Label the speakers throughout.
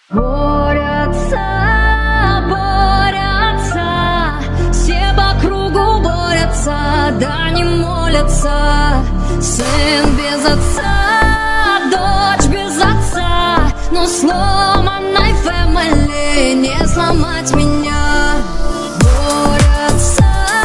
Speaker 1: Борются, борются, все по кругу борются, да не молятся. Сын без отца, дочь без отца, но сломанной фэмили не сломать меня. Борются,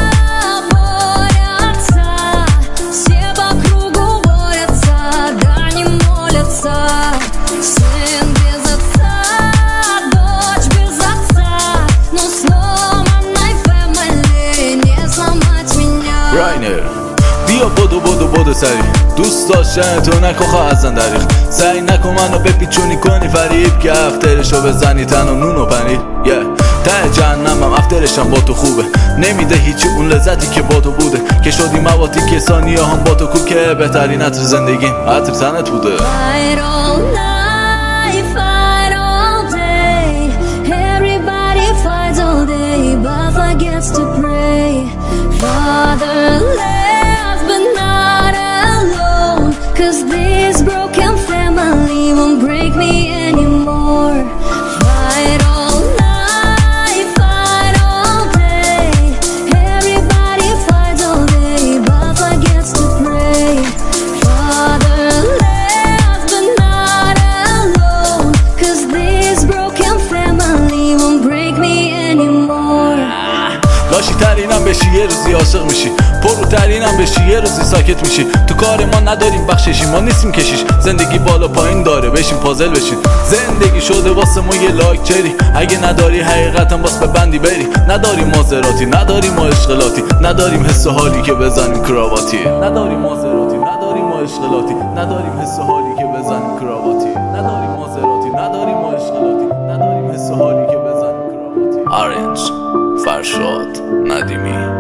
Speaker 1: борются, все по кругу борются, да не молятся. Сын без отца, дочь без отца, но сломанной фэмили не сломать меня.
Speaker 2: راینر بیا بدو سری دوست داشتن تو نکن خواهد زن دریخ سعی نکن منو بپیچونی کنی فریب که افترشو بزنی تن و نون و پنیر ته جهنمم افترشم با تو خوبه نمیده هیچی اون لذتی که با تو بوده که شدی مواتی که ثانیه هم با تو کو که بهترین عطر زندگیم عطر تنت بوده.
Speaker 1: Fight all night, fight all day. Everybody fights all day but forgets to pray. Fatherless but not alone, 'cause this broken family won't break me anymore. Fight all night, fight all day. Everybody fights all day but forgets to pray. Fatherless but not alone, 'cause this broken family won't break me anymore.
Speaker 2: لاشی ترینم بشی یه روزی عاشق میشی پرو ترینم بشی یه روزی ساکت میشی تو کار ما نداریم بخششی ما نیستیم کشیش زندگی بالا پایین داره بشین پازل بشین زندگی شده واسه ما یه لاکچری اگه نداری حقیقتا باس به بندی بری نداریم مازراتی نداریم ما اشغالاتی نداریم حس و حالی که بزنیم کراواتی نداریم مازراتی نداریم ما اشغالاتی نداریم حس و حالی که بزنیم کراواتی نداریم مازراتی نداریم ما اشغالاتی نداریم حس و حالی که بزنیم کراواتی. آرنج فرشاد ندیمی